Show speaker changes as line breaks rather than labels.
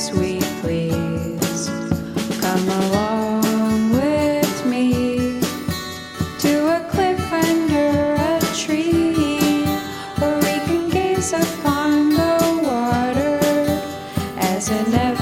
sweet, please come along with me to a cliff under a tree where we can gaze upon the water as it never